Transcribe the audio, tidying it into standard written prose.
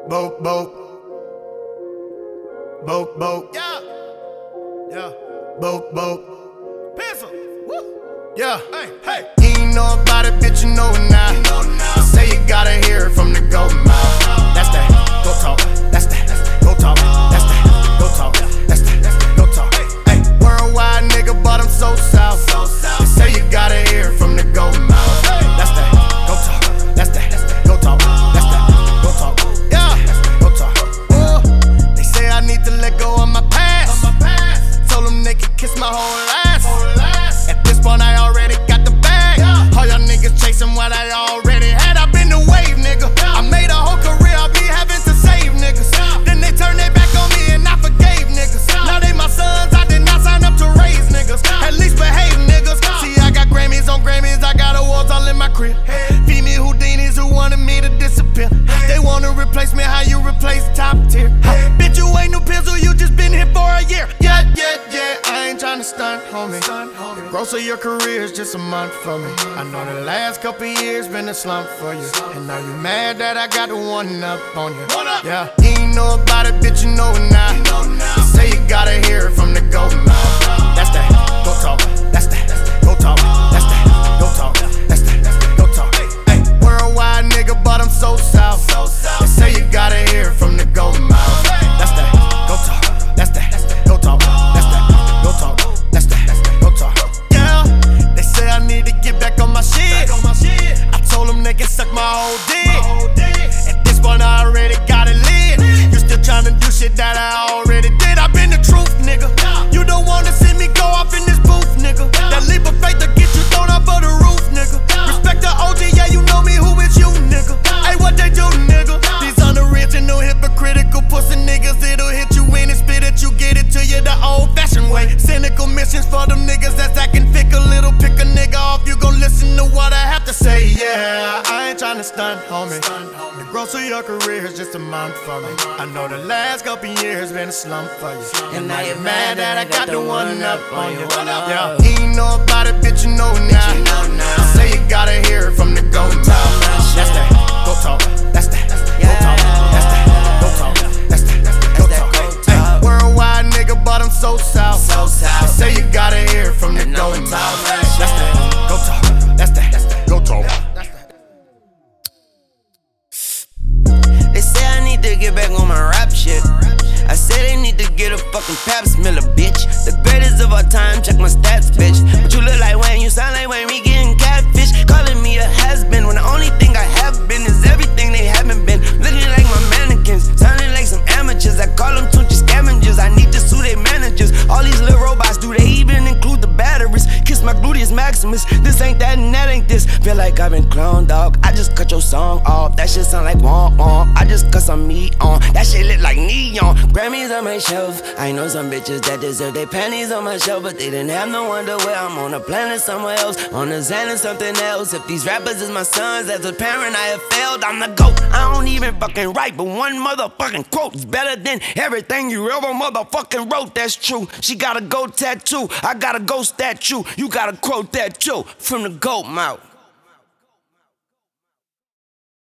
Boat, yeah, yeah, boat, pencil, woo, yeah, hey, you ain't know about it, bitch, you know it now. You say you gotta hear it from the goat mouth. That's that, go talk, that's that, go talk, that's that, go talk, that's that, go talk. Hey, worldwide nigga, but I'm so south. You say you gotta hear it from the goat mouth. That's that, go talk, that's that, go talk, that's that, go talk, yeah, go talk. They say I need to let go of my past. Told them they could kiss my whole ass. At this point I already got the bag. All y'all niggas chasing what I already had. I been the wave, nigga. I made a whole career, I be having to save niggas. Then they turned their back on me and I forgave niggas. Now they my sons, I did not sign up to raise niggas. At least behave niggas. See, I got Grammys on Grammys, I got awards all in my crib. Feed me Houdinis who wanted me to disappear. They wanna replace me, how you replace top tier? Bitch, you ain't no pencil, you just been here for a year. Yeah, I ain't tryna stunt, homie. The growth of your career is just a month for me. I know the last couple years been a slump for you, and now you mad that I got the one up on you. Yeah, you ain't know about it, bitch, you know it now. You say you gotta hear it from the goat mouth. That's that, go talk, that's that, go talk, that's that, go talk, that's that, go talk. Hey, worldwide nigga, but I'm so south. You say you gotta hear it from the goat mouth. That's that, go talk, that's that, go talk, that's that, go talk, that's that, go talk. Yeah, they say I need to get back on my shit. I told them they can suck my whole dick. At this point I already got it lit. You still tryna do shit that I already did. I been the truth, nigga. You don't wanna see me go off in this booth, nigga. That leap of faith to get you thrown off of the roof, nigga. Respect the OG, yeah, you know me, who is you, nigga? Hey, what they do, nigga? These unoriginal, hypocritical pussy niggas, it'll hit you in and spit at you, get it to you the old-fashioned way. Cynical missions for them niggas that's acting thick a little. Pick a nigga off, you gon' listen to what I have to say. Yeah, I ain't tryna stunt, homie. The growth of your career is just a month for me. I know the last couple years been a slump for you, and now you're mad that I got the one up on you. Yeah, you ain't know about it, bitch, you know now. You say you gotta hear it from the goat mouth. That's that, go talk, that's that, go talk, that's that, go talk, that's that, go talk. Hey, worldwide nigga, but I'm so south. You say you gotta hear it from the goat mouth. That's that, go talk, that's that, go talk. They say I need to get back on my rap shit. I say they need to get a fucking pap smeller, bitch. The greatest of all time, check my stats, bitch. But you look like Wayne, you sound like Wayne, we getting catfish. Calling me a has-been when the only thing I have been is everything they haven't been. Looking like my mannequins, sounding like some amateurs. I call them Tunchi scavengers, I need to sue their managers. All these little robots, do they even include the batteries? Kiss my gluteus maximus, this ain't that and that ain't this. Feel like I've been cloned, dog. I just cut your song off, that shit sound like womp womp. I just cut some meat on, that shit lit like neon. Grammys on my shelf, I know some bitches that deserve their panties on my shelf, but they didn't have no underwear. I'm on a planet somewhere else, on a Xan and something else. If these rappers is my sons, as a parent I have failed. I'm the GOAT, I don't even fucking write, but one motherfucking quote is better than everything you ever motherfucking wrote. That's true. She got a goat tattoo, I got a ghost statue. You got a quote that too, from the GOAT mouth.